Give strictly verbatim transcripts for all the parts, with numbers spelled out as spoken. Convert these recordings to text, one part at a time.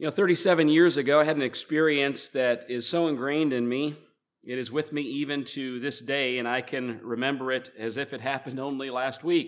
You know, thirty-seven years ago, I had an experience that is so ingrained in me. It is with me even to this day, and I can remember it as if it happened only last week.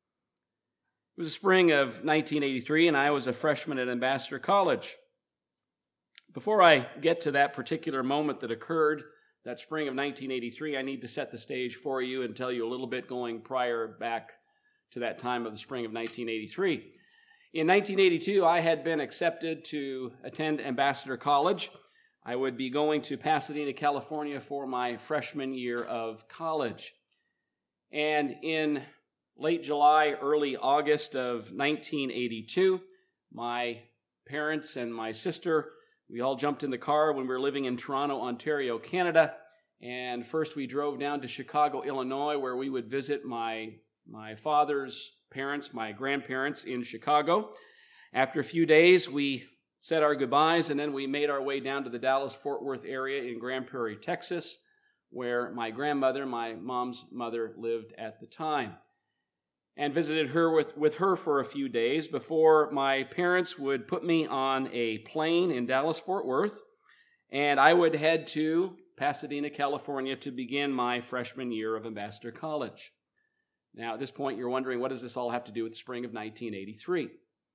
It was the spring of nineteen eighty-three, and I was a freshman at Ambassador College. Before I get to that particular moment that occurred that spring of nineteen eighty-three, I need to set the stage for you and tell you a little bit going prior back to that time of the spring of nineteen eighty-three. In nineteen eighty-two, I had been accepted to attend Ambassador College. I would be going to Pasadena, California for my freshman year of college. And in late July, early August of nineteen eighty-two, my parents and my sister, we all jumped in the car when we were living in Toronto, Ontario, Canada. And first we drove down to Chicago, Illinois, where we would visit my, my father's parents, my grandparents in Chicago. After a few days, we said our goodbyes, and then we made our way down to the Dallas-Fort Worth area in Grand Prairie, Texas, where my grandmother, my mom's mother, lived at the time, and visited her with, with her for a few days before my parents would put me on a plane in Dallas-Fort Worth, and I would head to Pasadena, California to begin my freshman year of Ambassador College. Now, at this point, you're wondering, what does this all have to do with the spring of nineteen eighty-three?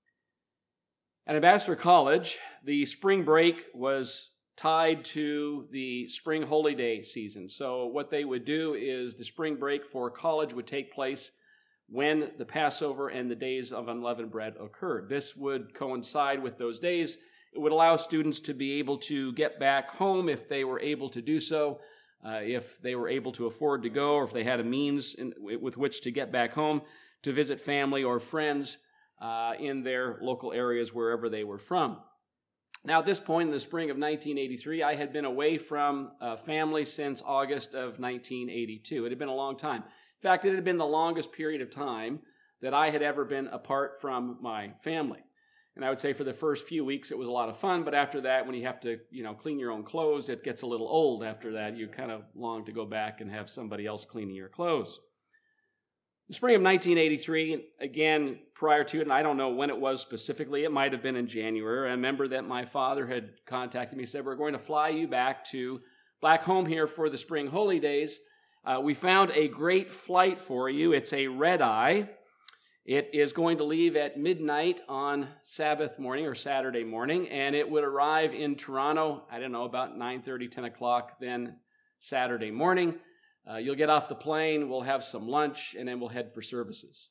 At Ambassador College, the spring break was tied to the spring holy day season. So what they would do is the spring break for college would take place when the Passover and the days of unleavened bread occurred. This would coincide with those days. It would allow students to be able to get back home if they were able to do so. Uh, if they were able to afford to go, or if they had a means in, with which to get back home to visit family or friends uh, in their local areas wherever they were from. Now, at this point in the spring of nineteen eighty-three, I had been away from uh, family since August of nineteen eighty-two. It had been a long time. In fact, it had been the longest period of time that I had ever been apart from my family. And I would say for the first few weeks it was a lot of fun, but after that, when you have to, you know, clean your own clothes, it gets a little old after that. You kind of long to go back and have somebody else cleaning your clothes. The spring of nineteen eighty-three, again, prior to it, and I don't know when it was specifically, it might have been in January. I remember that my father had contacted me, said, we're going to fly you back to back home here for the spring holy days. Uh, we found a great flight for you. It's a red-eye. It is going to leave at midnight on Sabbath morning or Saturday morning, and it would arrive in Toronto, I don't know, about nine thirty, ten o'clock then Saturday morning. Uh, you'll get off the plane, we'll have some lunch, and then we'll head for services.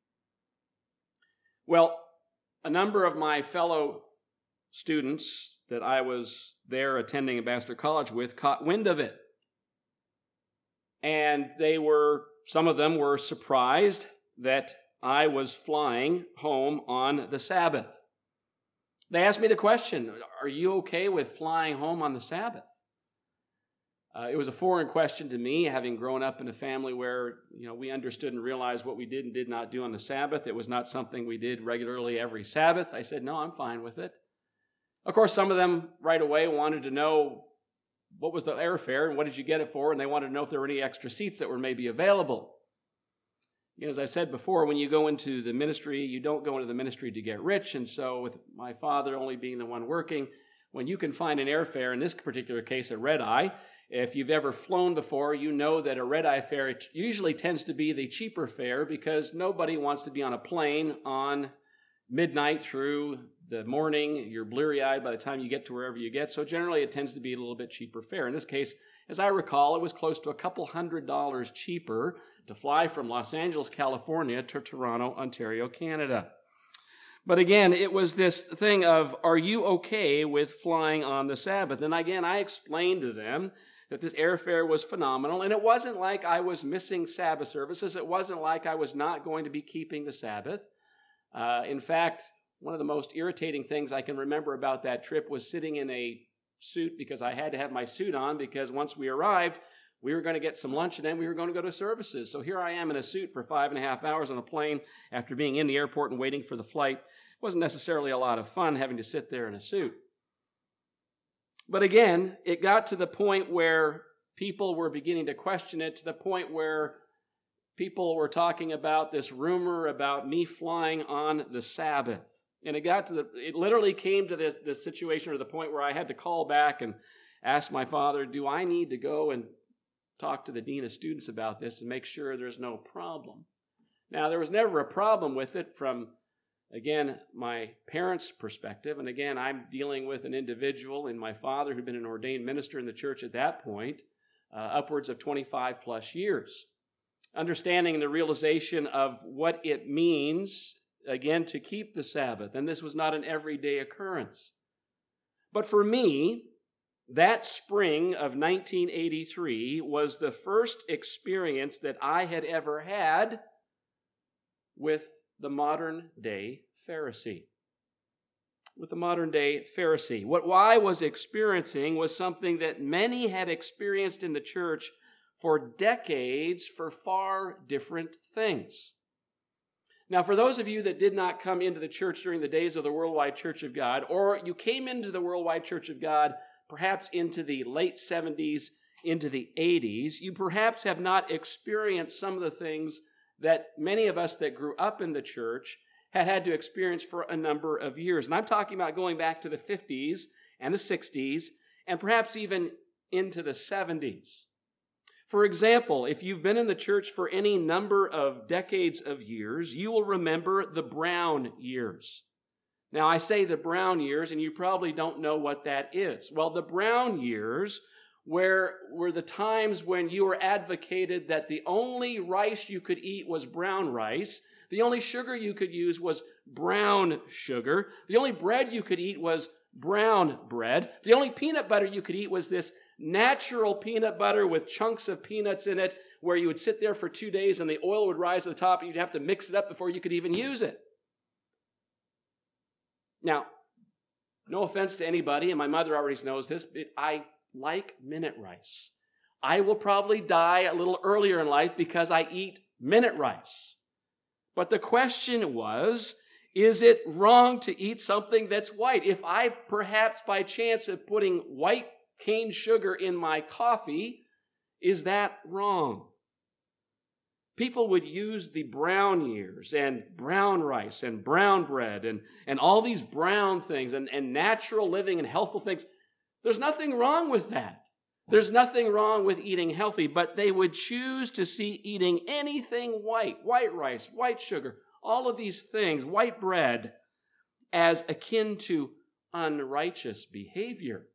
Well, a number of my fellow students that I was there attending Ambassador College with caught wind of it. And they were, some of them were surprised that I was flying home on the Sabbath. They asked me the question, are you okay with flying home on the Sabbath? Uh, it was a foreign question to me, having grown up in a family where, you know, we understood and realized what we did and did not do on the Sabbath. It was not something we did regularly every Sabbath. I said, no, I'm fine with it. Of course, some of them right away wanted to know what was the airfare and what did you get it for, and they wanted to know if there were any extra seats that were maybe available. You know, as I said before, when you go into the ministry, you don't go into the ministry to get rich. And so with my father only being the one working, when you can find an airfare, in this particular case, a red-eye, if you've ever flown before, you know that a red-eye fare usually tends to be the cheaper fare because nobody wants to be on a plane on midnight through the morning. You're bleary-eyed by the time you get to wherever you get. So generally, it tends to be a little bit cheaper fare. In this case, as I recall, it was close to a couple hundred dollars cheaper to fly from Los Angeles, California to Toronto, Ontario, Canada. But again, it was this thing of, are you okay with flying on the Sabbath? And again, I explained to them that this airfare was phenomenal, and it wasn't like I was missing Sabbath services. It wasn't like I was not going to be keeping the Sabbath. Uh, in fact, one of the most irritating things I can remember about that trip was sitting in a suit because I had to have my suit on because once we arrived, we were going to get some lunch and then we were going to go to services. So here I am in a suit for five and a half hours on a plane after being in the airport and waiting for the flight. It wasn't necessarily a lot of fun having to sit there in a suit. But again, it got to the point where people were beginning to question it, to the point where people were talking about this rumor about me flying on the Sabbath. And it got to the, it literally came to this, this situation or the point where I had to call back and ask my father, do I need to go and talk to the dean of students about this and make sure there's no problem? Now, there was never a problem with it from, again, my parents' perspective. And again, I'm dealing with an individual and my father who'd been an ordained minister in the church at that point, uh, upwards of twenty-five plus years. Understanding the realization of what it means, again, to keep the Sabbath. And this was not an everyday occurrence. But for me, that spring of nineteen eighty-three was the first experience that I had ever had with the modern-day Pharisee. With the modern-day Pharisee. What I was experiencing was something that many had experienced in the church for decades for far different things. Now, for those of you that did not come into the church during the days of the Worldwide Church of God, or you came into the Worldwide Church of God perhaps into the late seventies, into the eighties, you perhaps have not experienced some of the things that many of us that grew up in the church had had to experience for a number of years. And I'm talking about going back to the fifties and the sixties, and perhaps even into the seventies. For example, if you've been in the church for any number of decades of years, you will remember the Brown years. Now, I say the Brown years, and you probably don't know what that is. Well, the Brown years where were the times when you were advocated that the only rice you could eat was brown rice, the only sugar you could use was brown sugar, the only bread you could eat was brown bread, the only peanut butter you could eat was this natural peanut butter with chunks of peanuts in it, where you would sit there for two days and the oil would rise to the top and you'd have to mix it up before you could even use it. Now, no offense to anybody, and my mother already knows this, but I like minute rice. I will probably die a little earlier in life because I eat minute rice. But the question was, is it wrong to eat something that's white? If I perhaps by chance of putting white cane sugar in my coffee, is that wrong? People would use the brown years and brown rice and brown bread and, and all these brown things and, and natural living and healthful things. There's nothing wrong with that. There's nothing wrong with eating healthy, but they would choose to see eating anything white, white rice, white sugar, all of these things, white bread, as akin to unrighteous behavior.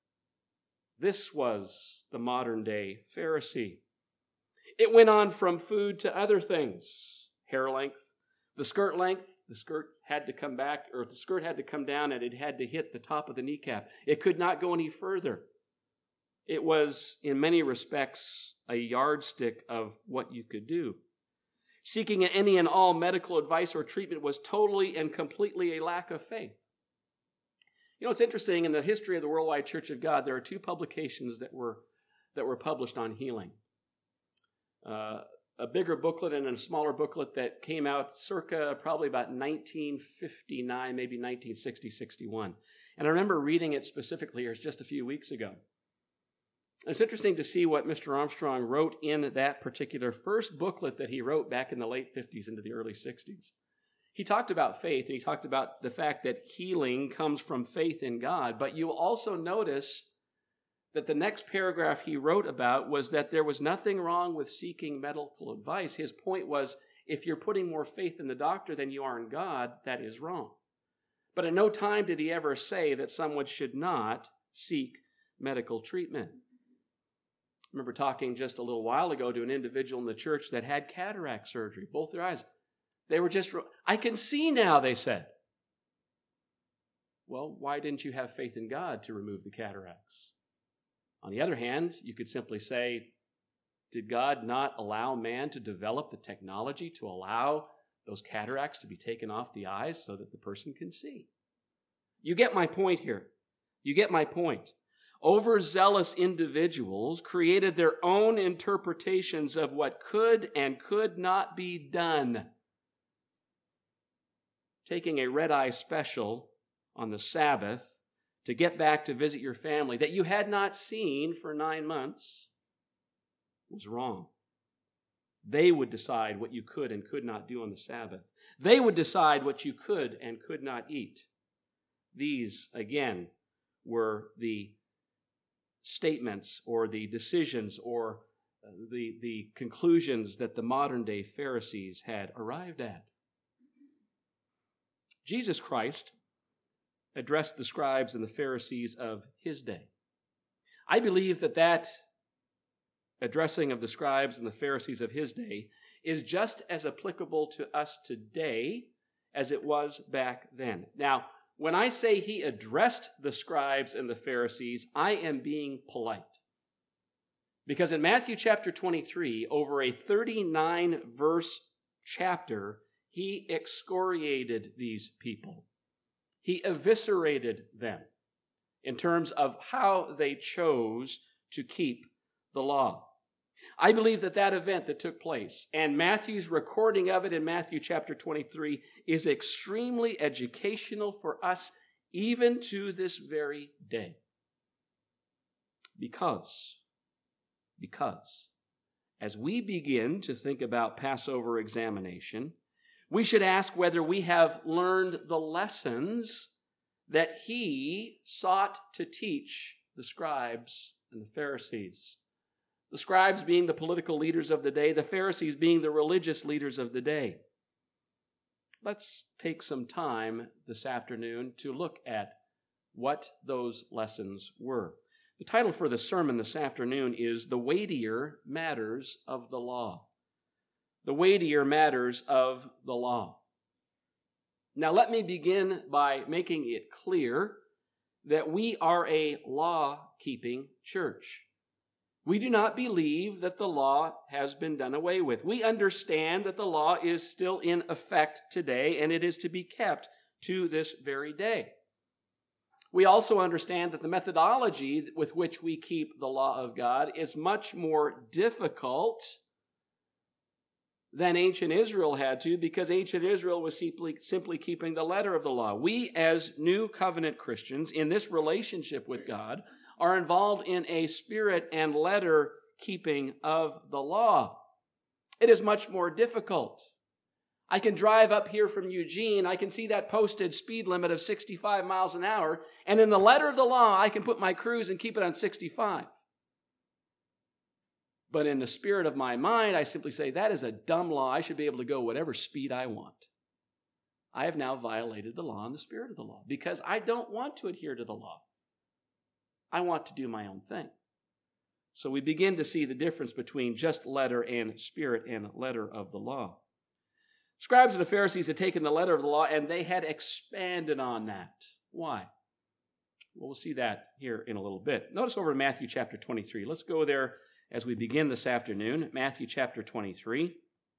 This was the modern-day Pharisee. It went on from food to other things. Hair length, the skirt length, the skirt had to come back, or the skirt had to come down and it had to hit the top of the kneecap. It could not go any further. It was, in many respects, a yardstick of what you could do. Seeking any and all medical advice or treatment was totally and completely a lack of faith. You know, it's interesting, in the history of the Worldwide Church of God, there are two publications that were that were published on healing. Uh, a bigger booklet and a smaller booklet that came out circa probably about nineteen fifty-nine, maybe nineteen sixty, sixty-one. And I remember reading it specifically here just a few weeks ago. It's interesting to see what Mister Armstrong wrote in that particular first booklet that he wrote back in the late fifties into the early sixties. He talked about faith, and he talked about the fact that healing comes from faith in God. But you'll also notice that the next paragraph he wrote about was that there was nothing wrong with seeking medical advice. His point was, if you're putting more faith in the doctor than you are in God, that is wrong. But at no time did he ever say that someone should not seek medical treatment. I remember talking just a little while ago to an individual in the church that had cataract surgery, both their eyes. They were just, I can see now, they said. Well, why didn't you have faith in God to remove the cataracts? On the other hand, you could simply say, did God not allow man to develop the technology to allow those cataracts to be taken off the eyes so that the person can see? You get my point here. You get my point. Overzealous individuals created their own interpretations of what could and could not be done. Taking a red-eye special on the Sabbath to get back to visit your family that you had not seen for nine months was wrong. They would decide what you could and could not do on the Sabbath. They would decide what you could and could not eat. These, again, were the statements or the decisions or the, the conclusions that the modern-day Pharisees had arrived at. Jesus Christ addressed the scribes and the Pharisees of his day. I believe that that addressing of the scribes and the Pharisees of his day is just as applicable to us today as it was back then. Now, when I say he addressed the scribes and the Pharisees, I am being polite. Because in Matthew chapter twenty-three, over a thirty-nine verse chapter, he excoriated these people. He eviscerated them in terms of how they chose to keep the law. I believe that that event that took place, and Matthew's recording of it in Matthew chapter twenty-three, is extremely educational for us even to this very day. Because, because, as we begin to think about Passover examination, we should ask whether we have learned the lessons that he sought to teach the scribes and the Pharisees. The scribes being the political leaders of the day, the Pharisees being the religious leaders of the day. Let's take some time this afternoon to look at what those lessons were. The title for the sermon this afternoon is The Weightier Matters of the Law. The weightier matters of the law. Now let me begin by making it clear that we are a law-keeping church. We do not believe that the law has been done away with. We understand that the law is still in effect today, and it is to be kept to this very day. We also understand that the methodology with which we keep the law of God is much more difficult than ancient Israel had to, because ancient Israel was simply, simply keeping the letter of the law. We, as new covenant Christians, in this relationship with God, are involved in a spirit and letter keeping of the law. It is much more difficult. I can drive up here from Eugene, I can see that posted speed limit of sixty-five miles an hour, and in the letter of the law, I can put my cruise and keep it on sixty-five. But in the spirit of my mind, I simply say, that is a dumb law. I should be able to go whatever speed I want. I have now violated the law in the spirit of the law because I don't want to adhere to the law. I want to do my own thing. So we begin to see the difference between just letter and spirit and letter of the law. Scribes and the Pharisees had taken the letter of the law and they had expanded on that. Why? Well, we'll see that here in a little bit. Notice over in Matthew chapter twenty-three. Let's go there as we begin this afternoon. Matthew chapter twenty-three.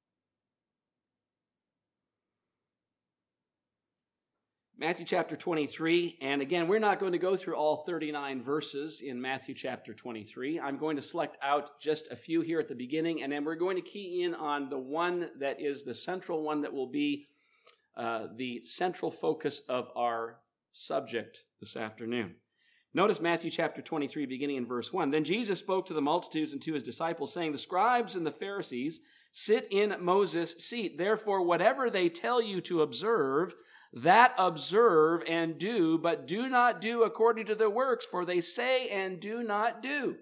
Matthew chapter twenty-three, and again, we're not going to go through all thirty-nine verses in Matthew chapter twenty-three. I'm going to select out just a few here at the beginning, and then we're going to key in on the one that is the central one that will be uh, the central focus of our subject this afternoon. Notice Matthew chapter twenty-three, beginning in verse one. Then Jesus spoke to the multitudes and to his disciples, saying, the scribes and the Pharisees sit in Moses' seat. Therefore, whatever they tell you to observe, that observe and do, but do not do according to their works, for they say and do not do.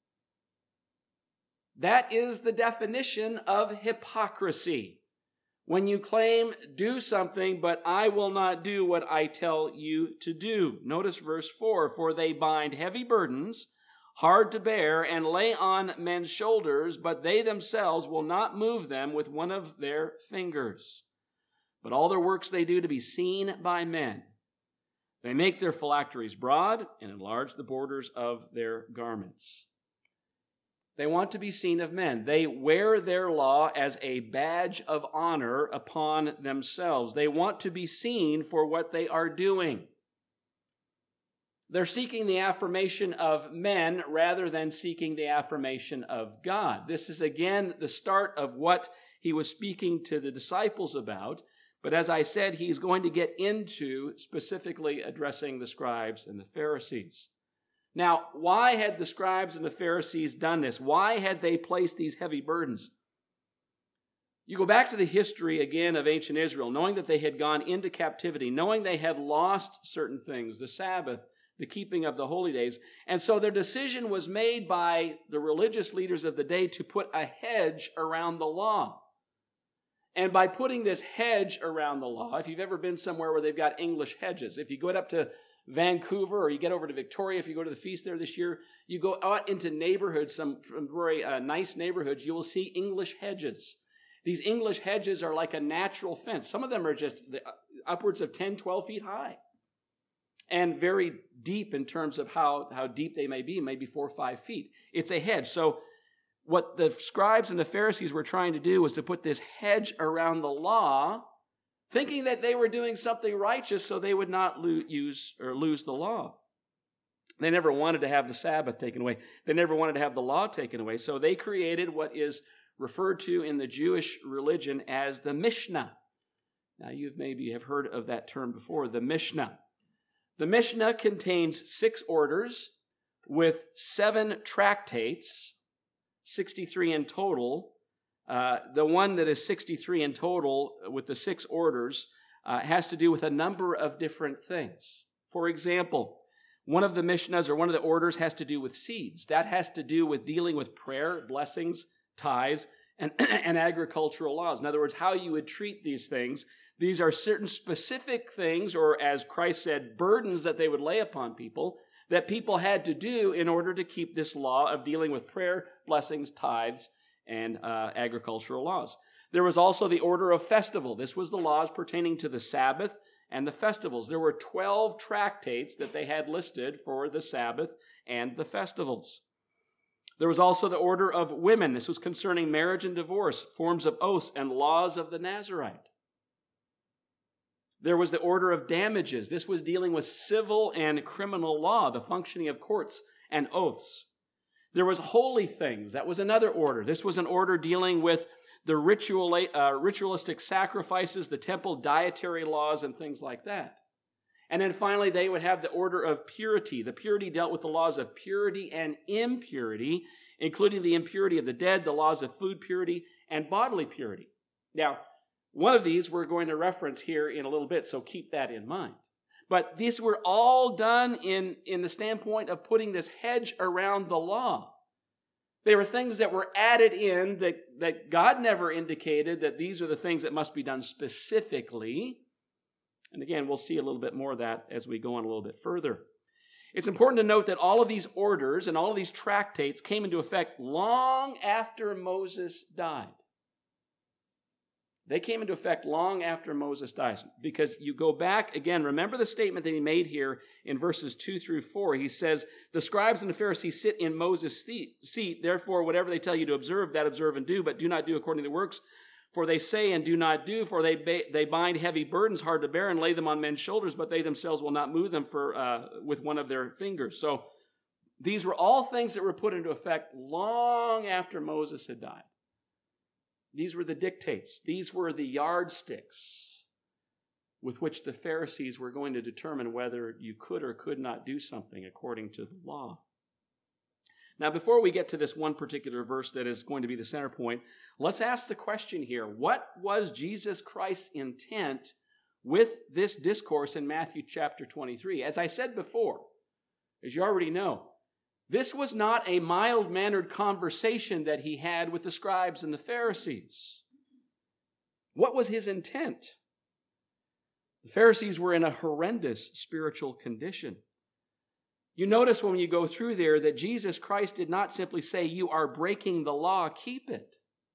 That is the definition of hypocrisy. When you claim, do something, but I will not do what I tell you to do. Notice verse four, for they bind heavy burdens, hard to bear, and lay on men's shoulders, but they themselves will not move them with one of their fingers. But all their works they do to be seen by men. They make their phylacteries broad and enlarge the borders of their garments. They want to be seen of men. They wear their law as a badge of honor upon themselves. They want to be seen for what they are doing. They're seeking the affirmation of men rather than seeking the affirmation of God. This is again the start of what he was speaking to the disciples about. But as I said, he's going to get into specifically addressing the scribes and the Pharisees. Now, why had the scribes and the Pharisees done this? Why had they placed these heavy burdens? You go back to the history again of ancient Israel, knowing that they had gone into captivity, knowing they had lost certain things, the Sabbath, the keeping of the holy days. And so their decision was made by the religious leaders of the day to put a hedge around the law. And by putting this hedge around the law, if you've ever been somewhere where they've got English hedges, if you go up to Vancouver or you get over to Victoria, if you go to the feast there this year, you go out into neighborhoods, some very uh, nice neighborhoods, you will see English hedges. These English hedges are like a natural fence. Some of them are just upwards of ten, twelve feet high and very deep in terms of how, how deep they may be, maybe four or five feet. It's a hedge. So what the scribes and the Pharisees were trying to do was to put this hedge around the law, thinking that they were doing something righteous so they would not lo- use or lose the law. They never wanted to have the Sabbath taken away. They never wanted to have the law taken away. So they created what is referred to in the Jewish religion as the Mishnah. Now, you've maybe have heard of that term before, the Mishnah. The Mishnah contains six orders with seven tractates, sixty-three in total. Uh, the one that is sixty-three in total with the six orders uh, has to do with a number of different things. For example, one of the Mishnahs or one of the orders has to do with seeds. That has to do with dealing with prayer, blessings, tithes, and, and agricultural laws. In other words, how you would treat these things. These are certain specific things, or as Christ said, burdens that they would lay upon people, that people had to do in order to keep this law of dealing with prayer, blessings, tithes, and uh, agricultural laws. There was also the order of festival. This was the laws pertaining to the Sabbath and the festivals. There were twelve tractates that they had listed for the Sabbath and the festivals. There was also the order of women. This was concerning marriage and divorce, forms of oaths, and laws of the Nazirite. There was the order of damages. This was dealing with civil and criminal law, the functioning of courts and oaths. There was holy things. That was another order. This was an order dealing with the ritual, uh, ritualistic sacrifices, the temple dietary laws, and things like that. And then finally, they would have the order of purity. The purity dealt with the laws of purity and impurity, including the impurity of the dead, the laws of food purity, and bodily purity. Now, one of these we're going to reference here in a little bit, so keep that in mind. But these were all done in, in the standpoint of putting this hedge around the law. They were things that were added in that, that God never indicated that these are the things that must be done specifically. And again, we'll see a little bit more of that as we go on a little bit further. It's important to note that all of these orders and all of these tractates came into effect long after Moses died. They came into effect long after Moses dies. Because you go back, again, remember the statement that he made here in verses two through four. He says, the scribes and the Pharisees sit in Moses' seat. Therefore, whatever they tell you to observe, that observe and do, but do not do according to the works. For they say and do not do, for they ba- they bind heavy burdens hard to bear and lay them on men's shoulders, but they themselves will not move them for uh, with one of their fingers. So these were all things that were put into effect long after Moses had died. These were the dictates. These were the yardsticks with which the Pharisees were going to determine whether you could or could not do something according to the law. Now, before we get to this one particular verse that is going to be the center point, let's ask the question here. What was Jesus Christ's intent with this discourse in Matthew chapter twenty-three? As I said before, as you already know, this was not a mild-mannered conversation that he had with the scribes and the Pharisees. What was his intent? The Pharisees were in a horrendous spiritual condition. You notice when you go through there that Jesus Christ did not simply say, you are breaking the law, keep it.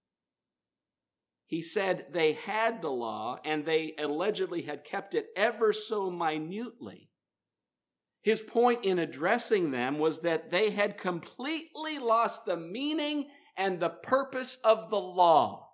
He said they had the law and they allegedly had kept it ever so minutely. His point in addressing them was that they had completely lost the meaning and the purpose of the law.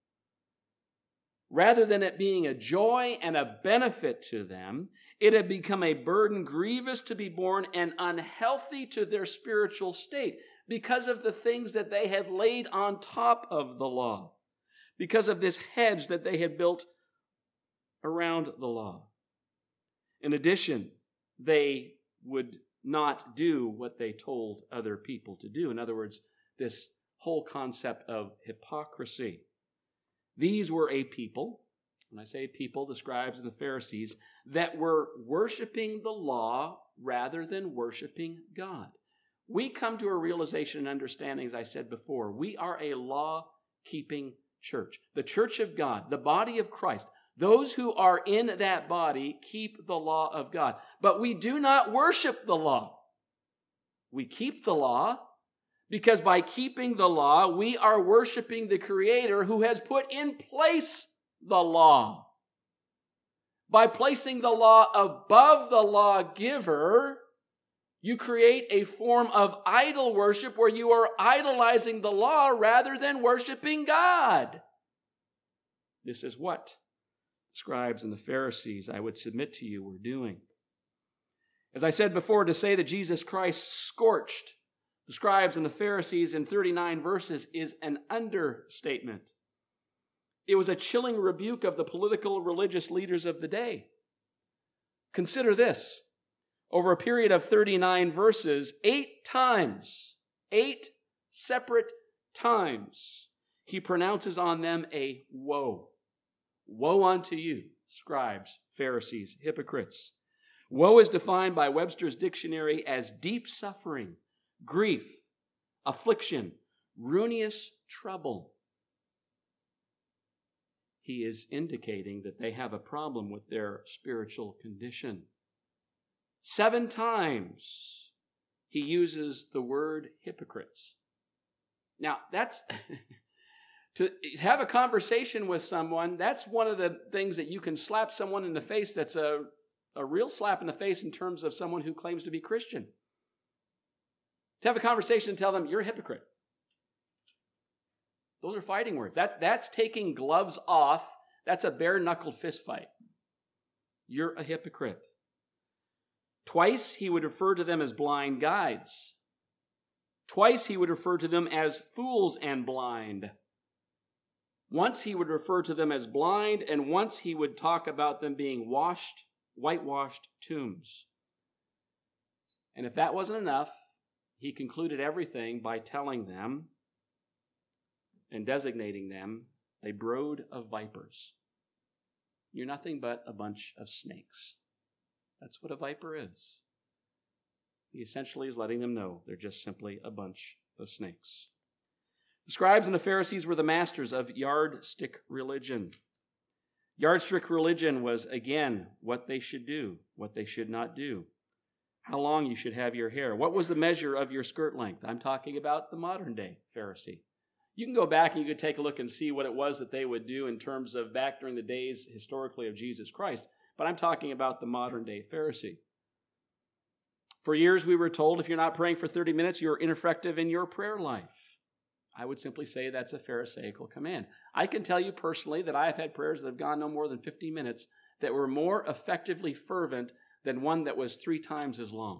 Rather than it being a joy and a benefit to them, it had become a burden grievous to be borne and unhealthy to their spiritual state because of the things that they had laid on top of the law, because of this hedge that they had built around the law. In addition, they would not do what they told other people to do. In other words, this whole concept of hypocrisy. These were a people, when I say people, the scribes and the Pharisees, that were worshiping the law rather than worshiping God. We come to a realization and understanding, as I said before, we are a law-keeping church. The church of God, the body of Christ. Those who are in that body keep the law of God. But we do not worship the law. We keep the law because by keeping the law, we are worshiping the Creator who has put in place the law. By placing the law above the lawgiver, you create a form of idol worship where you are idolizing the law rather than worshiping God. This is what the scribes and the Pharisees, I would submit to you, were doing. As I said before, to say that Jesus Christ scorched the scribes and the Pharisees in thirty-nine verses is an understatement. It was a chilling rebuke of the political religious leaders of the day. Consider this. Over a period of thirty-nine verses, eight times, eight separate times, he pronounces on them a woe. Woe unto you, scribes, Pharisees, hypocrites. Woe is defined by Webster's dictionary as deep suffering, grief, affliction, ruinous trouble. He is indicating that they have a problem with their spiritual condition. Seven times he uses the word hypocrites. Now, that's to have a conversation with someone, that's one of the things that you can slap someone in the face that's a, a real slap in the face in terms of someone who claims to be Christian. To have a conversation and tell them, you're a hypocrite. Those are fighting words. That, that's taking gloves off. That's a bare-knuckled fist fight. You're a hypocrite. Twice he would refer to them as blind guides. Twice he would refer to them as fools and blind. Once he would refer to them as blind, and once he would talk about them being washed, whitewashed tombs. And if that wasn't enough, he concluded everything by telling them and designating them a brood of vipers. You're nothing but a bunch of snakes. That's what a viper is. He essentially is letting them know they're just simply a bunch of snakes. The scribes and the Pharisees were the masters of yardstick religion. Yardstick religion was, again, what they should do, what they should not do, how long you should have your hair, what was the measure of your skirt length. I'm talking about the modern day Pharisee. You can go back and you could take a look and see what it was that they would do in terms of back during the days historically of Jesus Christ. But I'm talking about the modern day Pharisee. For years we were told if you're not praying for thirty minutes, you're ineffective in your prayer life. I would simply say that's a Pharisaical command. I can tell you personally that I have had prayers that have gone no more than fifty minutes that were more effectively fervent than one that was three times as long.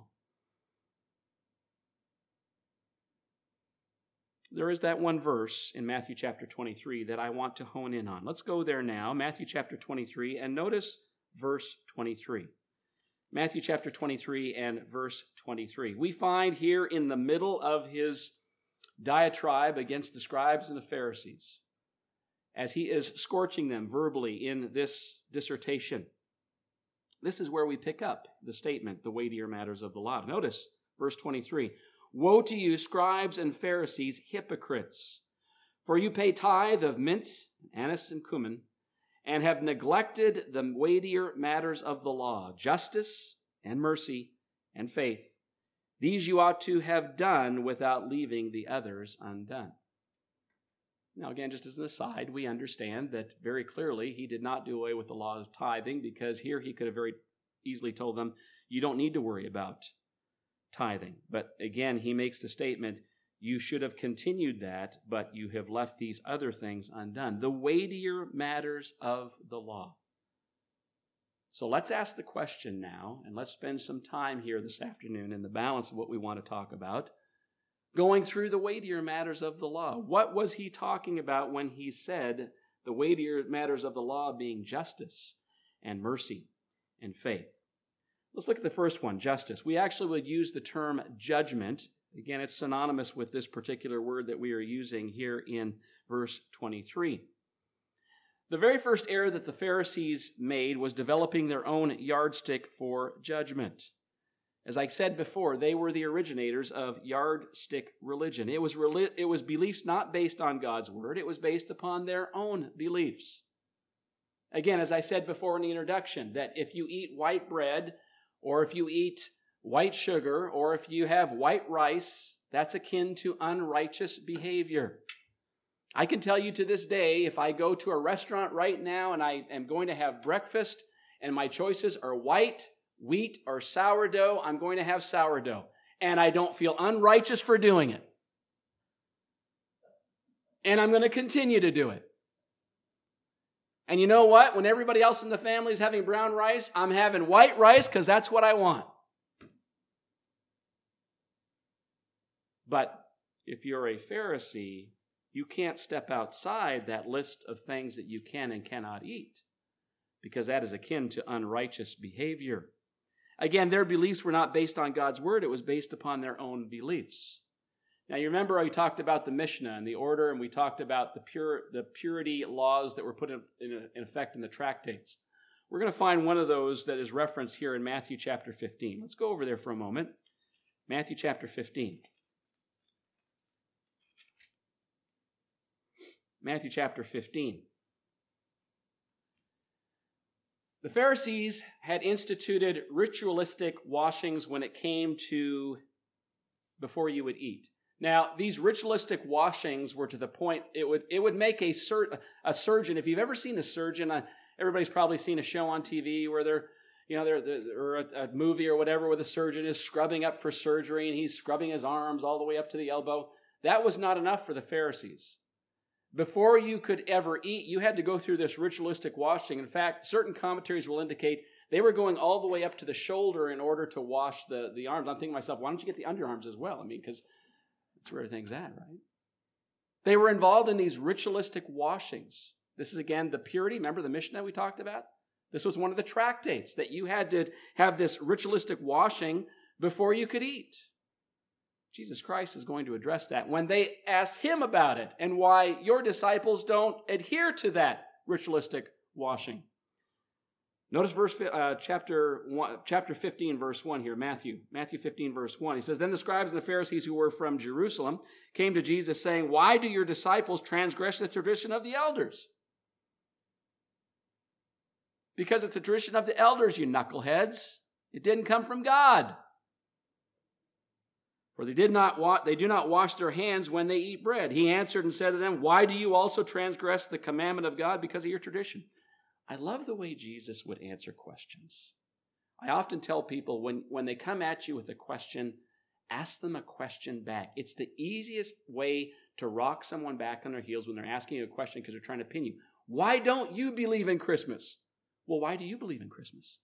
There is that one verse in Matthew chapter twenty-three that I want to hone in on. Let's go there now, Matthew chapter twenty-three, and notice verse twenty-three. Matthew chapter twenty-three and verse twenty-three. We find here in the middle of his diatribe against the scribes and the Pharisees, as he is scorching them verbally in this dissertation, this is where we pick up the statement, the weightier matters of the law. Notice verse twenty-three. Woe to you, scribes and Pharisees, hypocrites! For you pay tithe of mint, anise, and cumin, and have neglected the weightier matters of the law, justice and mercy and faith. These you ought to have done without leaving the others undone. Now, again, just as an aside, we understand that very clearly he did not do away with the law of tithing, because here he could have very easily told them, you don't need to worry about tithing. But again, he makes the statement, you should have continued that, but you have left these other things undone. The weightier matters of the law. So let's ask the question now, and let's spend some time here this afternoon in the balance of what we want to talk about, going through the weightier matters of the law. What was he talking about when he said the weightier matters of the law being justice and mercy and faith? Let's look at the first one, justice. We actually would use the term judgment. Again, it's synonymous with this particular word that we are using here in verse twenty-three. The very first error that the Pharisees made was developing their own yardstick for judgment. As I said before, they were the originators of yardstick religion. It was, it was beliefs not based on God's word. It was based upon their own beliefs. Again, as I said before in the introduction, that if you eat white bread, or if you eat white sugar, or if you have white rice, that's akin to unrighteous behavior. I can tell you to this day, if I go to a restaurant right now and I am going to have breakfast and my choices are white, wheat, or sourdough, I'm going to have sourdough. And I don't feel unrighteous for doing it. And I'm going to continue to do it. And you know what? When everybody else in the family is having brown rice, I'm having white rice because that's what I want. But if you're a Pharisee, you can't step outside that list of things that you can and cannot eat, because that is akin to unrighteous behavior. Again, their beliefs were not based on God's word. It was based upon their own beliefs. Now, you remember we talked about the Mishnah and the order, and we talked about the pure, the purity laws that were put in, in, in effect in the tractates. We're going to find one of those that is referenced here in Matthew chapter fifteen. Let's go over there for a moment. Matthew chapter fifteen. Matthew chapter fifteen. The Pharisees had instituted ritualistic washings when it came to before you would eat. Now, these ritualistic washings were to the point, it would it would make a, sur- a surgeon, if you've ever seen a surgeon, uh, everybody's probably seen a show on T V where they're, you know, they're, they're or a, a movie or whatever where the surgeon is scrubbing up for surgery and he's scrubbing his arms all the way up to the elbow. That was not enough for the Pharisees. Before you could ever eat, you had to go through this ritualistic washing. In fact, certain commentaries will indicate they were going all the way up to the shoulder in order to wash the, the arms. I'm thinking to myself, why don't you get the underarms as well? I mean, because that's where everything's at, right? They were involved in these ritualistic washings. This is, again, the purity. Remember the Mishnah we talked about? This was one of the tractates, that you had to have this ritualistic washing before you could eat. Jesus Christ is going to address that when they asked him about it and why your disciples don't adhere to that ritualistic washing. Notice verse uh, chapter one, chapter fifteen, verse one here, Matthew. Matthew fifteen, verse one. He says, "Then the scribes and the Pharisees who were from Jerusalem came to Jesus, saying, 'Why do your disciples transgress the tradition of the elders?'" Because it's a tradition of the elders, you knuckleheads. It didn't come from God. For they did not wa- they do not wash their hands when they eat bread. He answered and said to them, "Why do you also transgress the commandment of God because of your tradition?" I love the way Jesus would answer questions. I often tell people when, when they come at you with a question, ask them a question back. It's the easiest way to rock someone back on their heels when they're asking you a question because they're trying to pin you. Why don't you believe in Christmas? Well, why do you believe in Christmas?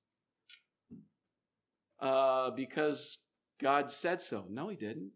Uh, because God said so. No, he didn't.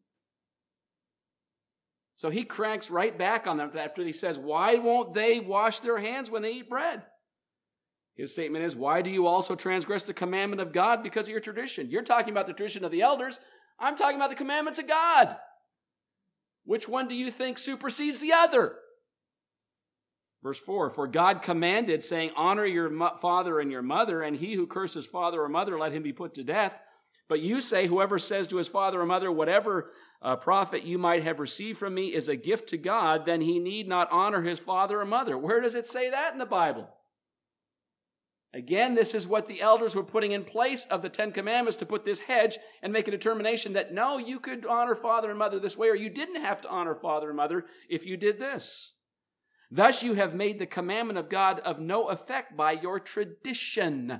So he cranks right back on them after he says, "Why won't they wash their hands when they eat bread?" His statement is, "Why do you also transgress the commandment of God because of your tradition?" You're talking about the tradition of the elders. I'm talking about the commandments of God. Which one do you think supersedes the other? Verse four, "For God commanded, saying, 'Honor your father and your mother, and he who curses father or mother, let him be put to death.' But you say, whoever says to his father or mother, 'Whatever uh, profit you might have received from me is a gift to God,' then he need not honor his father or mother." Where does it say that in the Bible? Again, this is what the elders were putting in place of the Ten Commandments to put this hedge and make a determination that, no, you could honor father and mother this way, or you didn't have to honor father and mother if you did this. "Thus you have made the commandment of God of no effect by your tradition.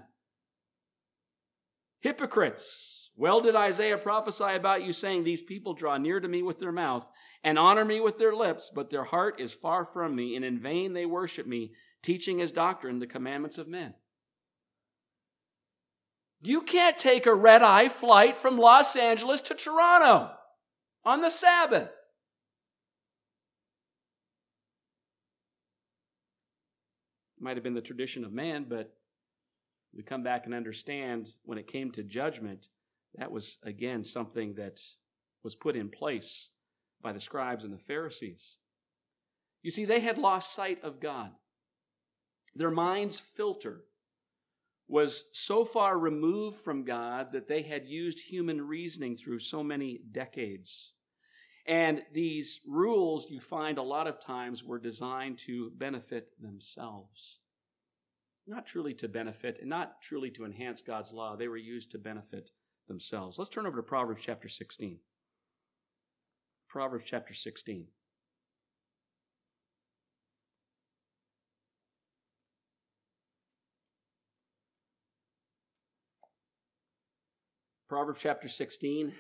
Hypocrites, well did Isaiah prophesy about you, saying, 'These people draw near to me with their mouth and honor me with their lips, but their heart is far from me, and in vain they worship me, teaching as doctrine the commandments of men.'" You can't take a red-eye flight from Los Angeles to Toronto on the Sabbath. It might have been the tradition of man, but we come back and understand when it came to judgment, that was, again, something that was put in place by the scribes and the Pharisees. You see, they had lost sight of God. Their mind's filter was so far removed from God that they had used human reasoning through so many decades. And these rules, you find a lot of times, were designed to benefit themselves. Not truly to benefit and not truly to enhance God's law. They were used to benefit themselves. Let's turn over to Proverbs chapter sixteen. Proverbs chapter sixteen. Proverbs chapter sixteen,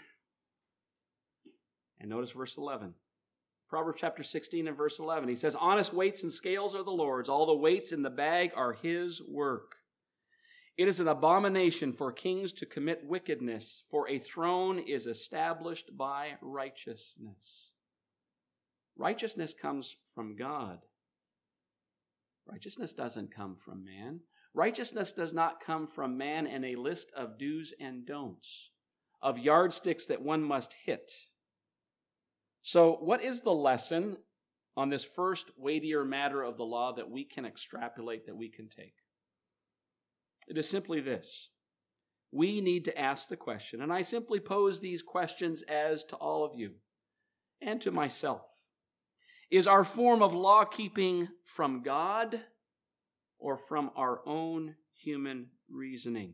and notice verse eleven. Proverbs chapter sixteen and verse eleven. He says, honest weights and scales are the Lord's. All the weights in the bag are his work. It is an abomination for kings to commit wickedness, for a throne is established by righteousness. Righteousness comes from God. Righteousness doesn't come from man. Righteousness does not come from man and a list of do's and don'ts, of yardsticks that one must hit. So what is the lesson on this first weightier matter of the law that we can extrapolate, that we can take? It is simply this. We need to ask the question, and I simply pose these questions as to all of you and to myself. Is our form of law-keeping from God or from our own human reasoning?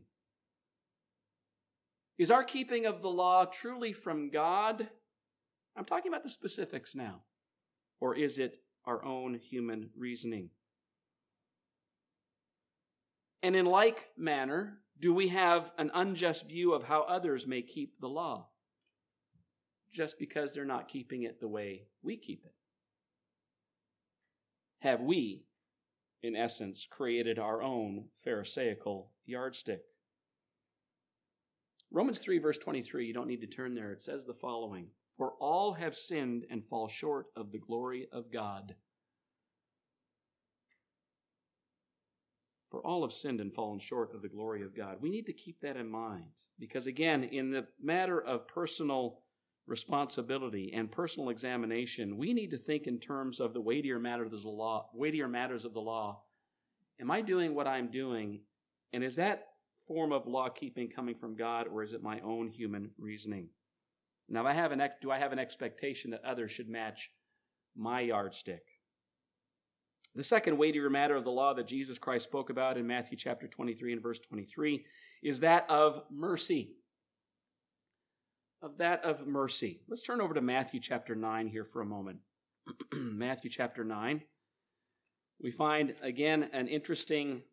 Is our keeping of the law truly from God? I'm talking about the specifics now. Or is it our own human reasoning? And in like manner, do we have an unjust view of how others may keep the law just because they're not keeping it the way we keep it? Have we, in essence, created our own Pharisaical yardstick? Romans three, verse twenty-three, you don't need to turn there. It says the following, for all have sinned and fall short of the glory of God. For all have sinned and fallen short of the glory of God. We need to keep that in mind because, again, in the matter of personal responsibility and personal examination, we need to think in terms of the weightier matters of the law. Weightier matters of the law. Am I doing what I'm doing? And is that form of law-keeping coming from God, or is it my own human reasoning? Now, I have an ex- do I have an expectation that others should match my yardstick? The second weightier matter of the law that Jesus Christ spoke about in Matthew chapter twenty-three and verse twenty-three is that of mercy. Of that of mercy. Let's turn over to Matthew chapter nine here for a moment. Matthew chapter nine. We find, again, an interesting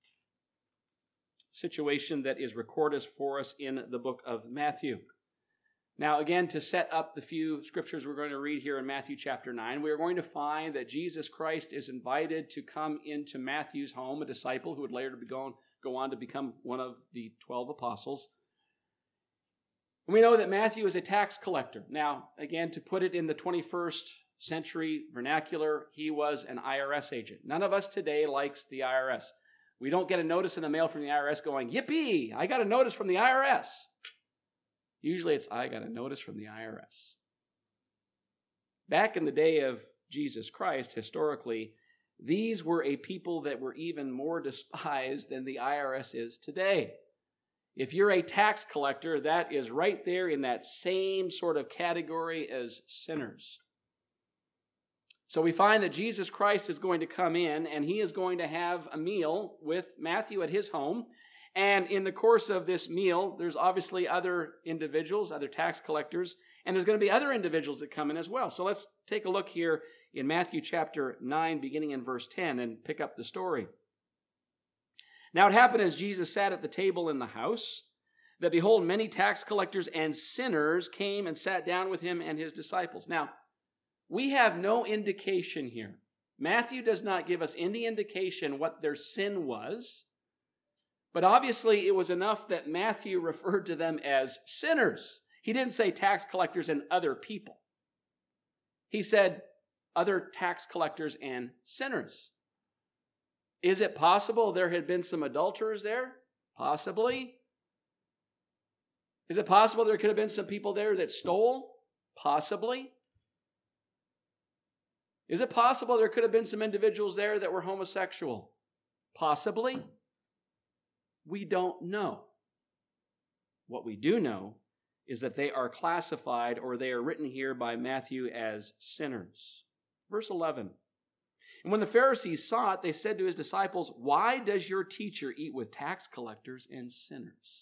situation that is recorded for us in the book of Matthew. Now, again, to set up the few scriptures we're going to read here in Matthew chapter nine, we are going to find that Jesus Christ is invited to come into Matthew's home, a disciple who would later be going, go on to become one of the twelve apostles. And we know that Matthew is a tax collector. Now, again, to put it in the twenty-first century vernacular, he was an I R S agent. None of us today likes the I R S. We don't get a notice in the mail from the I R S going, yippee, I got a notice from the I R S. Usually it's, I got a notice from the I R S. Back in the day of Jesus Christ, historically, these were a people that were even more despised than the I R S is today. If you're a tax collector, that is right there in that same sort of category as sinners. So we find that Jesus Christ is going to come in, and he is going to have a meal with Matthew at his home. And in the course of this meal, there's obviously other individuals, other tax collectors, and there's going to be other individuals that come in as well. So let's take a look here in Matthew chapter nine, beginning in verse ten, and pick up the story. Now it happened as Jesus sat at the table in the house, that behold, many tax collectors and sinners came and sat down with him and his disciples. Now, we have no indication here. Matthew does not give us any indication what their sin was, but obviously it was enough that Matthew referred to them as sinners. He didn't say tax collectors and other people. He said other tax collectors and sinners. Is it possible there had been some adulterers there? Possibly. Is it possible there could have been some people there that stole? Possibly. Is it possible there could have been some individuals there that were homosexual? Possibly. We don't know. What we do know is that they are classified, or they are written here by Matthew as sinners. Verse eleven. And when the Pharisees saw it, they said to his disciples, "Why does your teacher eat with tax collectors and sinners?"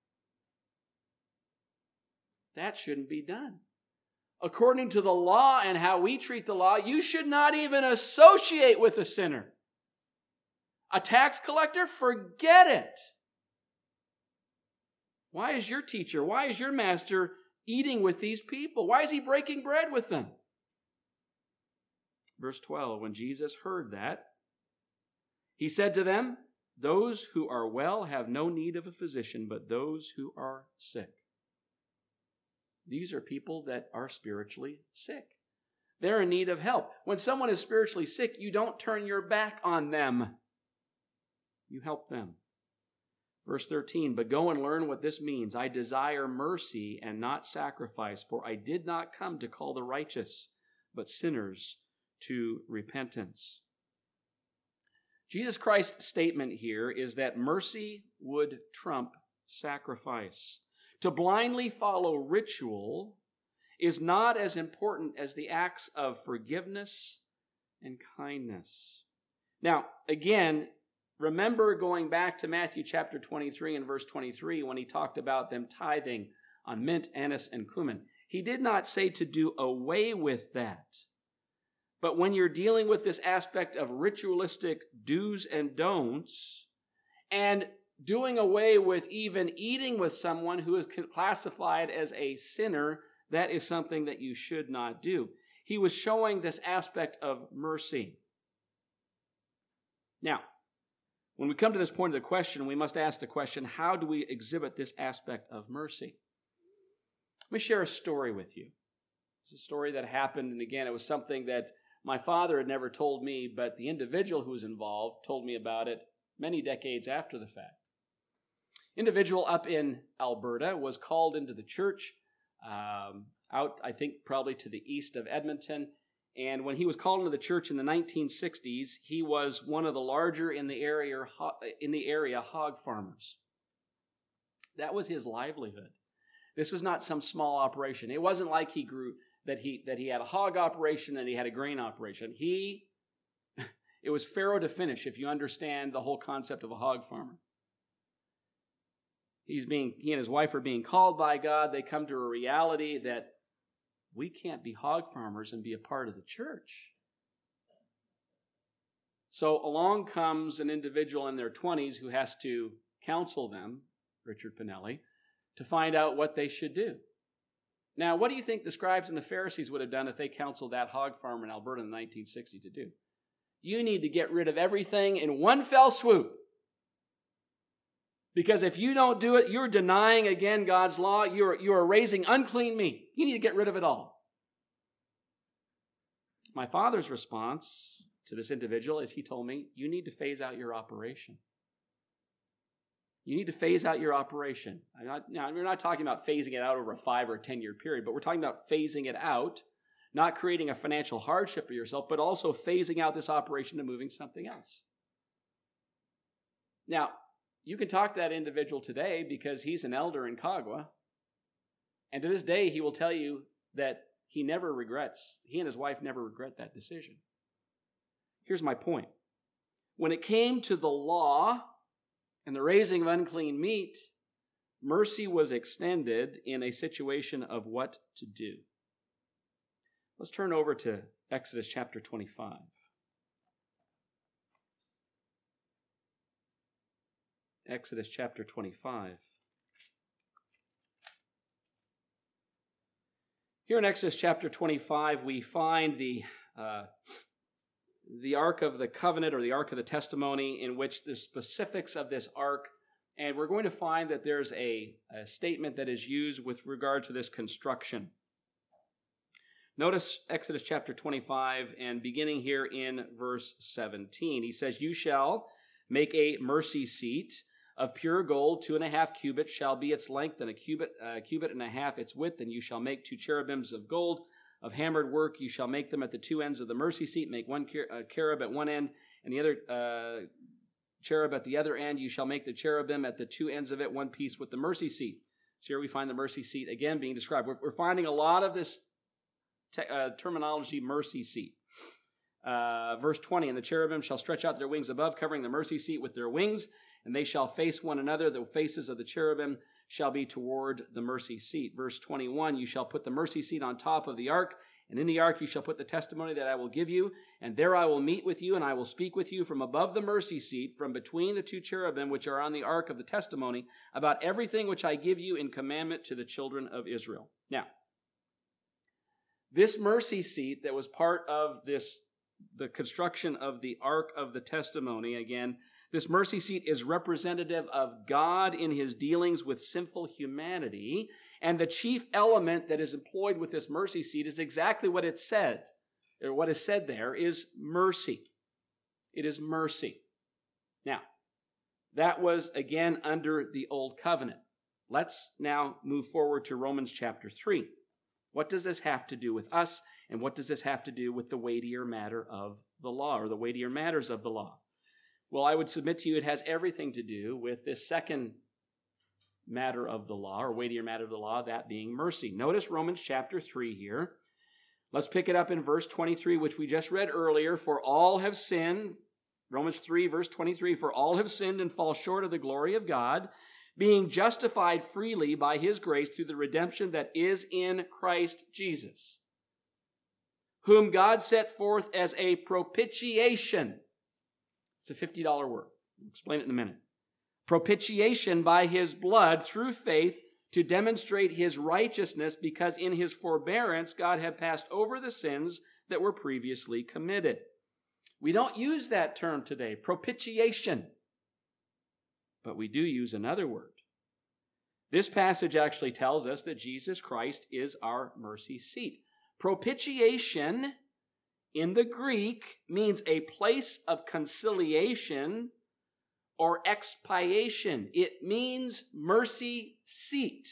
That shouldn't be done. According to the law and how we treat the law, you should not even associate with a sinner. A tax collector? Forget it. Why is your teacher, why is your master eating with these people? Why is he breaking bread with them? Verse twelve, when Jesus heard that, he said to them, "Those who are well have no need of a physician, but those who are sick." These are people that are spiritually sick. They're in need of help. When someone is spiritually sick, you don't turn your back on them. You help them. Verse thirteen, but go and learn what this means. I desire mercy and not sacrifice, for I did not come to call the righteous, but sinners to repentance. Jesus Christ's statement here is that mercy would trump sacrifice. To blindly follow ritual is not as important as the acts of forgiveness and kindness. Now, again, remember going back to Matthew chapter twenty-three and verse twenty-three when he talked about them tithing on mint, anise, and cumin. He did not say to do away with that. But when you're dealing with this aspect of ritualistic do's and don'ts, and doing away with even eating with someone who is classified as a sinner, that is something that you should not do. He was showing this aspect of mercy. Now, when we come to this point of the question, we must ask the question, how do we exhibit this aspect of mercy? Let me share a story with you. It's a story that happened, and again, it was something that my father had never told me, but the individual who was involved told me about it many decades after the fact. Individual up in Alberta was called into the church, um, out, I think, probably to the east of Edmonton. And when he was called into the church in the nineteen sixties, he was one of the larger in the area, in the area hog farmers. That was his livelihood. This was not some small operation. It wasn't like he grew that he that he had a hog operation and he had a grain operation. He, it was farrow to finish, if you understand the whole concept of a hog farmer. He's being, he and his wife are being called by God. They come to a reality that we can't be hog farmers and be a part of the church. So along comes an individual in their twenties who has to counsel them, Richard Pinelli, to find out what they should do. Now, what do you think the scribes and the Pharisees would have done if they counseled that hog farmer in Alberta in the nineteen sixties to do? You need to get rid of everything in one fell swoop. Because if you don't do it, you're denying again God's law. You're, you're raising unclean meat. You need to get rid of it all. My father's response to this individual is he told me, you need to phase out your operation. You need to phase out your operation. I'm not, now, we're not talking about phasing it out over a five or a ten-year period, but we're talking about phasing it out, not creating a financial hardship for yourself, but also phasing out this operation and moving something else. Now, you can talk to that individual today because he's an elder in Kagwa, and to this day he will tell you that he never regrets, he and his wife never regret that decision. Here's my point. When it came to the law and the raising of unclean meat, mercy was extended in a situation of what to do. Let's turn over to Exodus chapter twenty-five. Exodus chapter twenty-five. Here in Exodus chapter twenty-five, we find the uh, the Ark of the Covenant, or the Ark of the Testimony, in which the specifics of this Ark, and we're going to find that there's a, a statement that is used with regard to this construction. Notice Exodus chapter twenty-five, and beginning here in verse seventeen, he says, "You shall make a mercy seat of pure gold, two and a half cubits shall be its length, and a cubit, a cubit and a half its width. And you shall make two cherubims of gold, of hammered work. You shall make them at the two ends of the mercy seat. Make one cherub at one end, and the other uh, cherub at the other end. You shall make the cherubim at the two ends of it one piece with the mercy seat. So here we find the mercy seat again being described. We're, we're finding a lot of this te- uh, terminology, mercy seat. Uh, verse twenty, and the cherubim shall stretch out their wings above, covering the mercy seat with their wings, and they shall face one another. The faces of the cherubim shall be toward the mercy seat. Verse twenty-one, you shall put the mercy seat on top of the ark, and in the ark you shall put the testimony that I will give you, and there I will meet with you, and I will speak with you from above the mercy seat, from between the two cherubim which are on the ark of the testimony, about everything which I give you in commandment to the children of Israel. Now, this mercy seat that was part of this, the construction of the ark of the testimony, again, this mercy seat is representative of God in his dealings with sinful humanity, and the chief element that is employed with this mercy seat is exactly what it said, or what is said there is mercy. It is mercy. Now, that was again under the Old Covenant. Let's now move forward to Romans chapter three. What does this have to do with us, and what does this have to do with the weightier matter of the law, or the weightier matters of the law? Well, I would submit to you it has everything to do with this second matter of the law, or weightier matter of the law, that being mercy. Notice Romans chapter three here. Let's pick it up in verse twenty-three, which we just read earlier. For all have sinned, Romans three, verse twenty-three, for all have sinned and fall short of the glory of God, being justified freely by his grace through the redemption that is in Christ Jesus, whom God set forth as a propitiation. It's a fifty dollars word. I'll explain it in a minute. Propitiation by his blood through faith to demonstrate his righteousness, because in his forbearance God had passed over the sins that were previously committed. We don't use that term today, propitiation, but we do use another word. This passage actually tells us that Jesus Christ is our mercy seat. Propitiation in the Greek means a place of conciliation or expiation. It means mercy seat.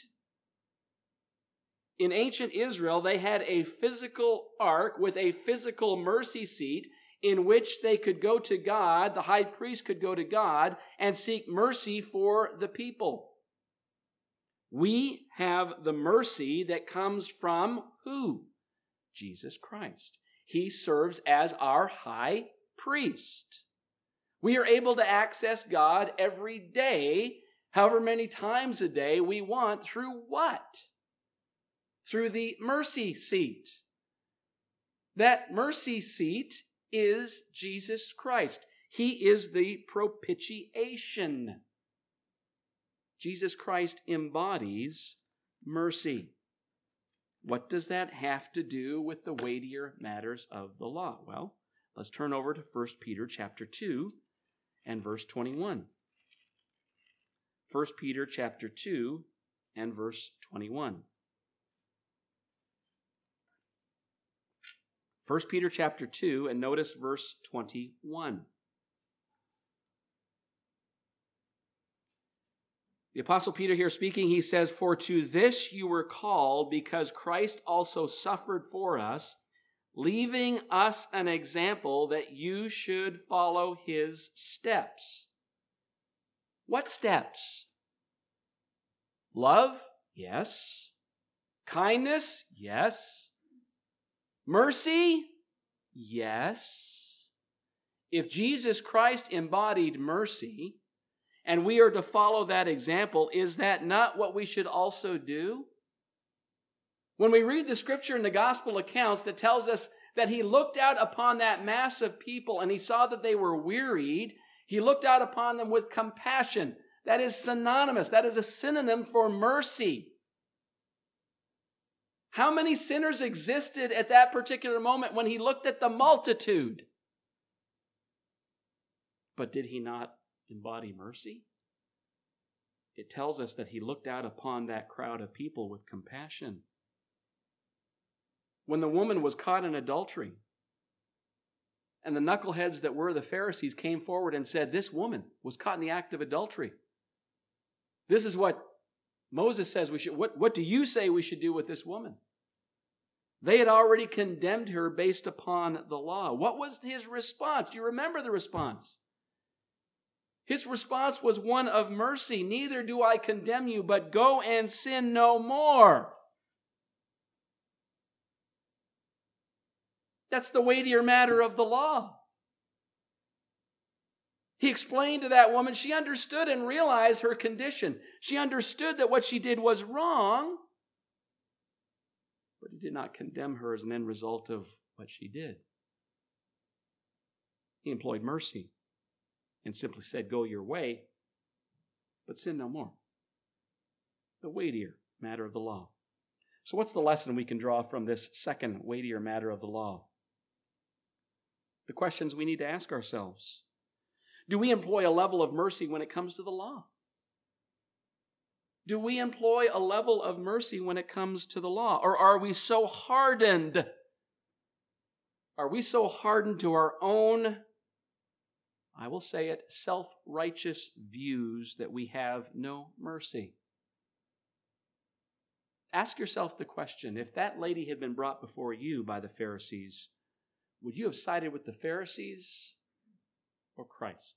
In ancient Israel, they had a physical ark with a physical mercy seat in which they could go to God, the high priest could go to God and seek mercy for the people. We have the mercy that comes from who? Jesus Christ. He serves as our high priest. We are able to access God every day, however many times a day we want, through what? Through the mercy seat. That mercy seat is Jesus Christ. He is the propitiation. Jesus Christ embodies mercy. What does that have to do with the weightier matters of the law? Well, let's turn over to First Peter chapter two and verse twenty-one. First Peter chapter two and verse twenty-one. First Peter chapter two, and notice verse twenty-one. The Apostle Peter here speaking, he says, for to this you were called, because Christ also suffered for us, leaving us an example that you should follow his steps. What steps? Love? Yes. Kindness? Yes. Mercy? Yes. If Jesus Christ embodied mercy, and we are to follow that example, is that not what we should also do? When we read the scripture in the gospel accounts that tells us that he looked out upon that mass of people and he saw that they were wearied, he looked out upon them with compassion. That is synonymous. That is a synonym for mercy. How many sinners existed at that particular moment when he looked at the multitude? But did he not embody mercy? It tells us that he looked out upon that crowd of people with compassion. When the woman was caught in adultery, and the knuckleheads that were the Pharisees came forward and said, this woman was caught in the act of adultery. This is what Moses says we should, what, what do you say we should do with this woman? They had already condemned her based upon the law. What was his response? Do you remember the response? His response was one of mercy. Neither do I condemn you, but go and sin no more. That's the weightier matter of the law. He explained to that woman, she understood and realized her condition. She understood that what she did was wrong, but he did not condemn her as an end result of what she did. He employed mercy and simply said, go your way, but sin no more. The weightier matter of the law. So what's the lesson we can draw from this second weightier matter of the law? The questions we need to ask ourselves. Do we employ a level of mercy when it comes to the law? Do we employ a level of mercy when it comes to the law? Or are we so hardened? Are we so hardened to our own, I will say it, self-righteous views that we have no mercy? Ask yourself the question, if that lady had been brought before you by the Pharisees, would you have sided with the Pharisees or Christ?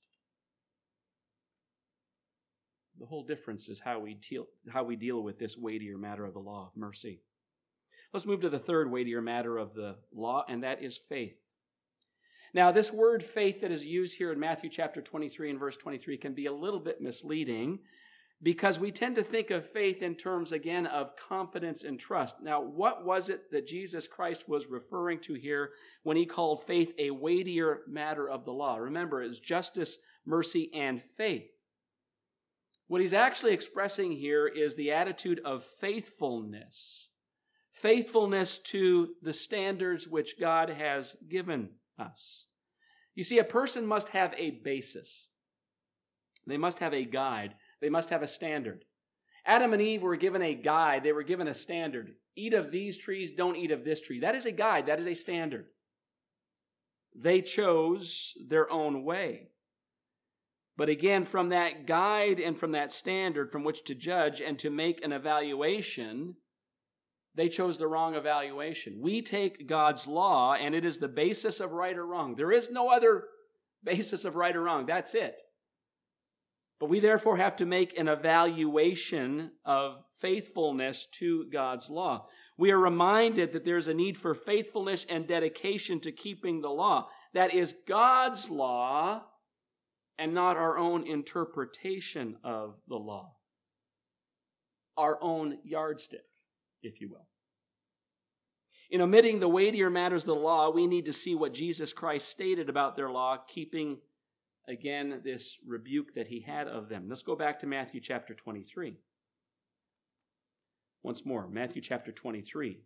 The whole difference is how we deal, how we deal with this weightier matter of the law of mercy. Let's move to the third weightier matter of the law, and that is faith. Now, this word faith that is used here in Matthew chapter twenty-three and verse twenty-three can be a little bit misleading because we tend to think of faith in terms, again, of confidence and trust. Now, what was it that Jesus Christ was referring to here when he called faith a weightier matter of the law? Remember, it's justice, mercy, and faith. What he's actually expressing here is the attitude of faithfulness. Faithfulness to the standards which God has given us. You see, a person must have a basis. They must have a guide. They must have a standard. Adam and Eve were given a guide. They were given a standard. Eat of these trees, don't eat of this tree. That is a guide. That is a standard. They chose their own way. But again, from that guide and from that standard from which to judge and to make an evaluation, they chose the wrong evaluation. We take God's law, and it is the basis of right or wrong. There is no other basis of right or wrong. That's it. But we therefore have to make an evaluation of faithfulness to God's law. We are reminded that there's a need for faithfulness and dedication to keeping the law. That is God's law and not our own interpretation of the law. Our own yardstick, if you will. In omitting the weightier matters of the law, we need to see what Jesus Christ stated about their law, keeping, again, this rebuke that he had of them. Let's go back to Matthew chapter twenty-three. Once more, Matthew chapter twenty-three.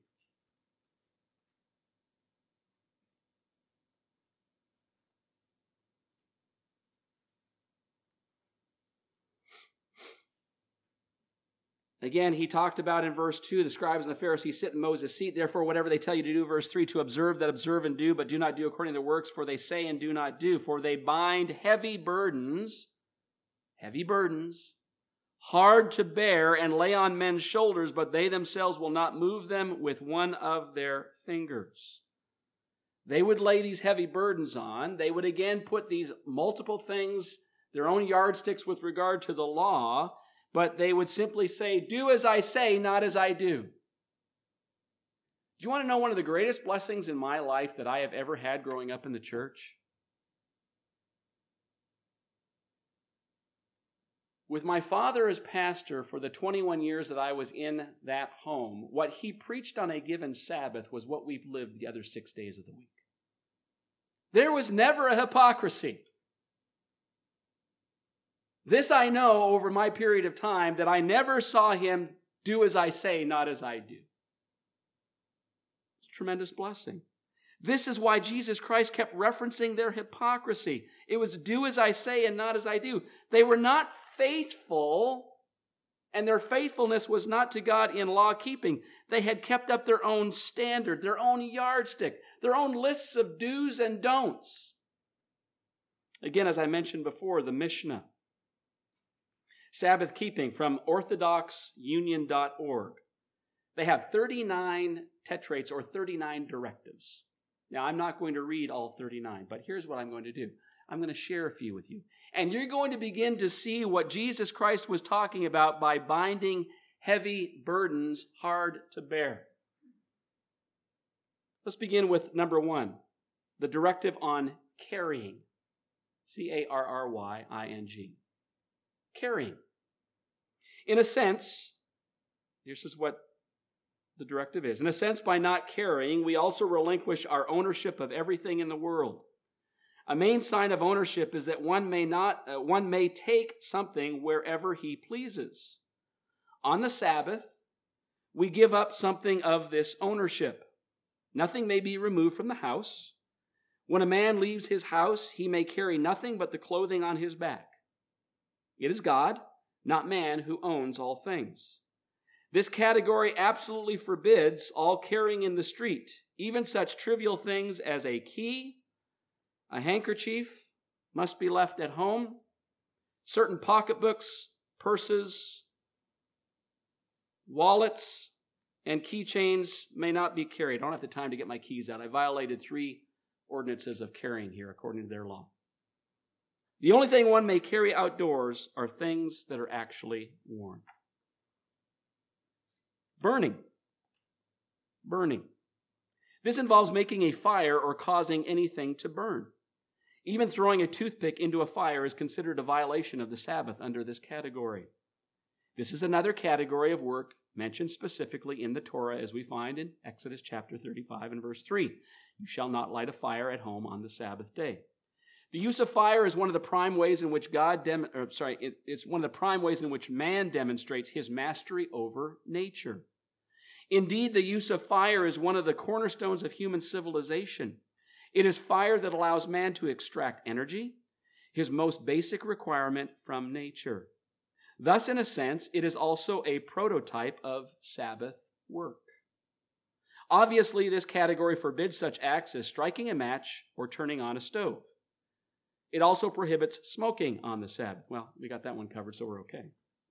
Again, he talked about in verse two, the scribes and the Pharisees sit in Moses' seat. Therefore, whatever they tell you to do, verse three, to observe that observe and do, but do not do according to their works, for they say and do not do. For they bind heavy burdens, heavy burdens, hard to bear, and lay on men's shoulders, but they themselves will not move them with one of their fingers. They would lay these heavy burdens on. They would again put these multiple things, their own yardsticks with regard to the law, but they would simply say, do as I say, not as I do. Do you want to know one of the greatest blessings in my life that I have ever had growing up in the church? With my father as pastor for the twenty-one years that I was in that home, what he preached on a given Sabbath was what we've lived the other six days of the week. There was never a hypocrisy. This I know over my period of time, that I never saw him do as I say, not as I do. It's a tremendous blessing. This is why Jesus Christ kept referencing their hypocrisy. It was do as I say and not as I do. They were not faithful, and their faithfulness was not to God in law keeping. They had kept up their own standard, their own yardstick, their own lists of do's and don'ts. Again, as I mentioned before, the Mishnah. Sabbath keeping from orthodox union dot org. They have thirty-nine tetrates or thirty-nine directives. Now, I'm not going to read all thirty-nine, but here's what I'm going to do. I'm going to share a few with you. And you're going to begin to see what Jesus Christ was talking about by binding heavy burdens hard to bear. Let's begin with number one, the directive on carrying. C A R R Y I N G. Carrying. In a sense, this is what the directive is. In a sense, by not carrying, we also relinquish our ownership of everything in the world. A main sign of ownership is that one may not, uh, one may take something wherever he pleases. On the Sabbath, we give up something of this ownership. Nothing may be removed from the house. When a man leaves his house, he may carry nothing but the clothing on his back. It is God, not man, who owns all things. This category absolutely forbids all carrying in the street, even such trivial things as a key, a handkerchief must be left at home. Certain pocketbooks, purses, wallets, and keychains may not be carried. I don't have the time to get my keys out. I violated three ordinances of carrying here according to their law. The only thing one may carry outdoors are things that are actually worn. Burning. Burning. This involves making a fire or causing anything to burn. Even throwing a toothpick into a fire is considered a violation of the Sabbath under this category. This is another category of work mentioned specifically in the Torah, as we find in Exodus chapter thirty-five and verse three. You shall not light a fire at home on the Sabbath day. The use of fire is one of the prime ways in which God, dem- or, sorry, it, it's one of the prime ways in which man demonstrates his mastery over nature. Indeed, the use of fire is one of the cornerstones of human civilization. It is fire that allows man to extract energy, his most basic requirement from nature. Thus, in a sense, it is also a prototype of Sabbath work. Obviously, this category forbids such acts as striking a match or turning on a stove. It also prohibits smoking on the Sabbath. Well, we got that one covered, so we're okay.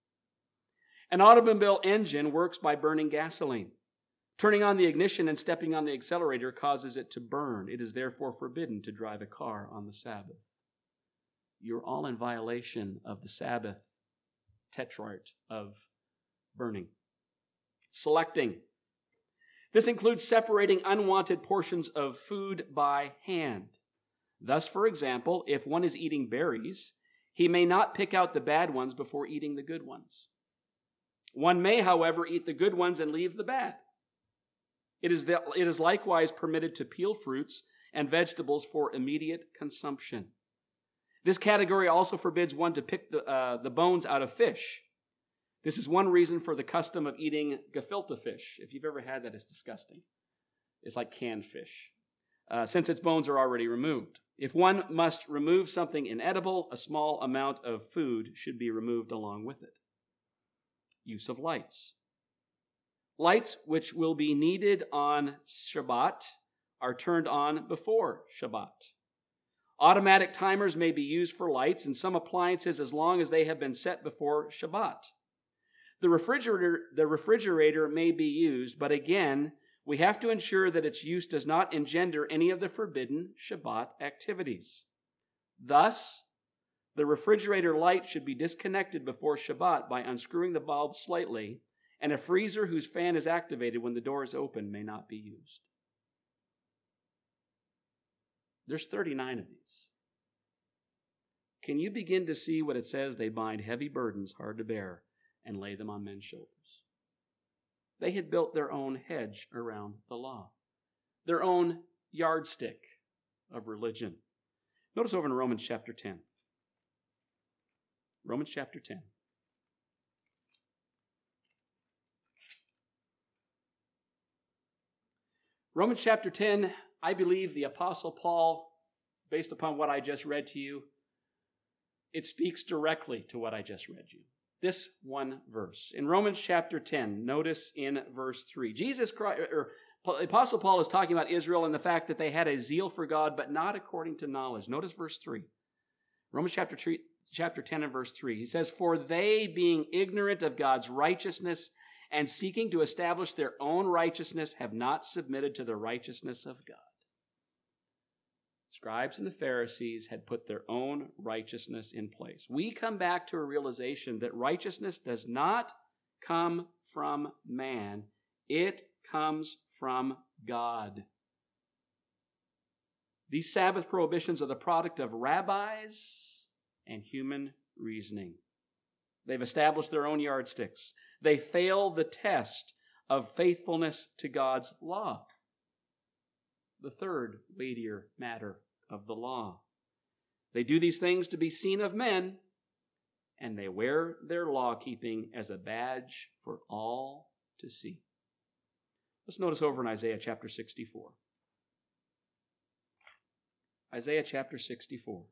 An automobile engine works by burning gasoline. Turning on the ignition and stepping on the accelerator causes it to burn. It is therefore forbidden to drive a car on the Sabbath. You're all in violation of the Sabbath tetrart of burning. Selecting. This includes separating unwanted portions of food by hand. Thus, for example, if one is eating berries, he may not pick out the bad ones before eating the good ones. One may, however, eat the good ones and leave the bad. It is, the, it is likewise permitted to peel fruits and vegetables for immediate consumption. This category also forbids one to pick the, uh, the bones out of fish. This is one reason for the custom of eating gefilte fish. If you've ever had that, it's disgusting. It's like canned fish, uh, since its bones are already removed. If one must remove something inedible, a small amount of food should be removed along with it. Use of lights. Lights which will be needed on Shabbat are turned on before Shabbat. Automatic timers may be used for lights and some appliances as long as they have been set before Shabbat. The refrigerator, the refrigerator may be used, but again, we have to ensure that its use does not engender any of the forbidden Shabbat activities. Thus, the refrigerator light should be disconnected before Shabbat by unscrewing the bulb slightly, and a freezer whose fan is activated when the door is open may not be used. There's thirty-nine of these. Can you begin to see what it says? They bind heavy burdens hard to bear and lay them on men's shoulders. They had built their own hedge around the law, their own yardstick of religion. Notice over in Romans chapter ten. Romans chapter ten. Romans chapter ten, I believe the Apostle Paul, based upon what I just read to you, it speaks directly to what I just read you. This one verse. In Romans chapter ten, notice in verse three. Jesus Christ, or Apostle Paul is talking about Israel and the fact that they had a zeal for God, but not according to knowledge. Notice verse three. Romans chapter, three, chapter ten and verse three. He says, "For they, being ignorant of God's righteousness and seeking to establish their own righteousness, have not submitted to the righteousness of God." Scribes and the Pharisees had put their own righteousness in place. We come back to a realization that righteousness does not come from man. It comes from God. These Sabbath prohibitions are the product of rabbis and human reasoning. They've established their own yardsticks. They fail the test of faithfulness to God's law. The third weightier matter of the law. They do these things to be seen of men, and they wear their law-keeping as a badge for all to see. Let's notice over in Isaiah chapter sixty-four. Isaiah chapter sixty-four.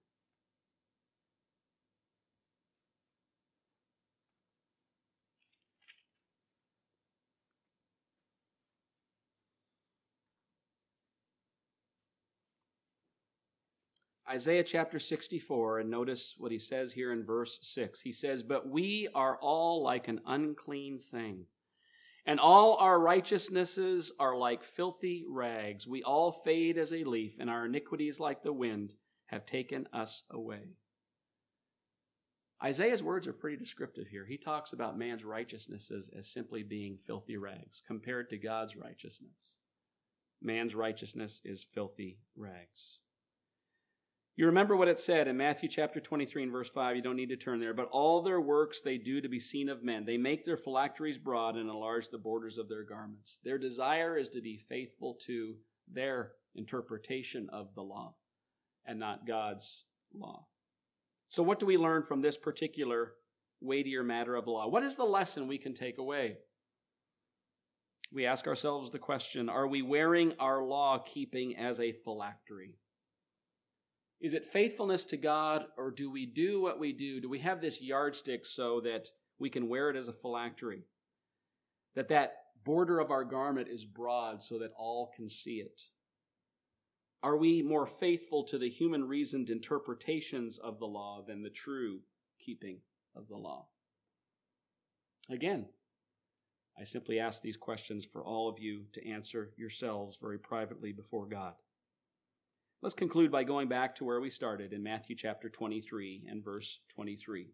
Isaiah chapter sixty-four, and notice what he says here in verse six. He says, "But we are all like an unclean thing, and all our righteousnesses are like filthy rags. We all fade as a leaf, and our iniquities like the wind have taken us away." Isaiah's words are pretty descriptive here. He talks about man's righteousnesses as simply being filthy rags compared to God's righteousness. Man's righteousness is filthy rags. You remember what it said in Matthew chapter twenty-three and verse five. You don't need to turn there. "But all their works they do to be seen of men. They make their phylacteries broad and enlarge the borders of their garments." Their desire is to be faithful to their interpretation of the law and not God's law. So what do we learn from this particular weightier matter of the law? What is the lesson we can take away? We ask ourselves the question, are we wearing our law-keeping as a phylactery? Is it faithfulness to God, or do we do what we do? Do we have this yardstick so that we can wear it as a phylactery? That that border of our garment is broad so that all can see it? Are we more faithful to the human reasoned interpretations of the law than the true keeping of the law? Again, I simply ask these questions for all of you to answer yourselves very privately before God. Let's conclude by going back to where we started in Matthew chapter twenty-three and verse twenty-three.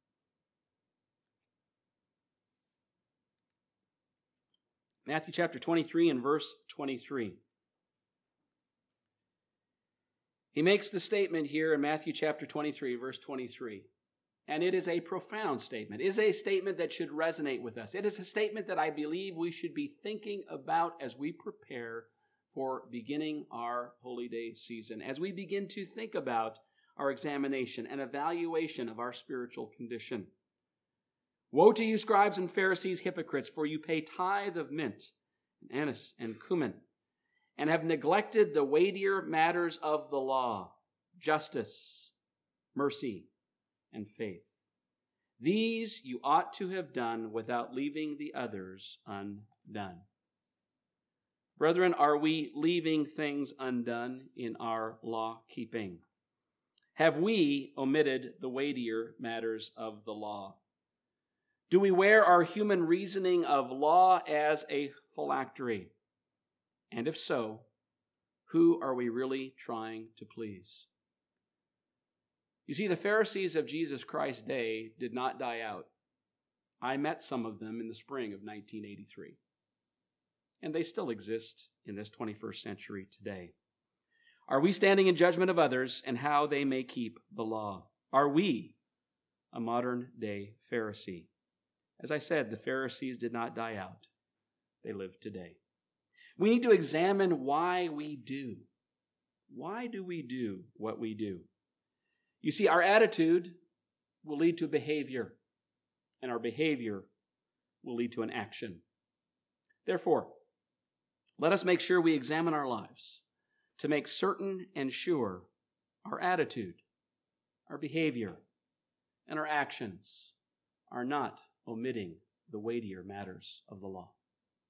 Matthew chapter twenty-three and verse twenty-three. He makes the statement here in Matthew chapter twenty-three, verse twenty-three. And it is a profound statement. It is a statement that should resonate with us. It is a statement that I believe we should be thinking about as we prepare for beginning our Holy Day season, as we begin to think about our examination and evaluation of our spiritual condition. "Woe to you, scribes and Pharisees, hypocrites, for you pay tithe of mint, and anise, and cumin, and have neglected the weightier matters of the law, justice, mercy, and faith. These you ought to have done without leaving the others undone." Brethren, are we leaving things undone in our law-keeping? Have we omitted the weightier matters of the law? Do we wear our human reasoning of law as a phylactery? And if so, who are we really trying to please? You see, the Pharisees of Jesus Christ's day did not die out. I met some of them in the spring of nineteen eighty-three. And they still exist in this twenty-first century today. Are we standing in judgment of others and how they may keep the law? Are we a modern-day Pharisee? As I said, the Pharisees did not die out. They live today. We need to examine why we do. Why do we do what we do? You see, our attitude will lead to behavior, and our behavior will lead to an action. Therefore, let us make sure we examine our lives to make certain and sure our attitude, our behavior, and our actions are not omitting the weightier matters of the law.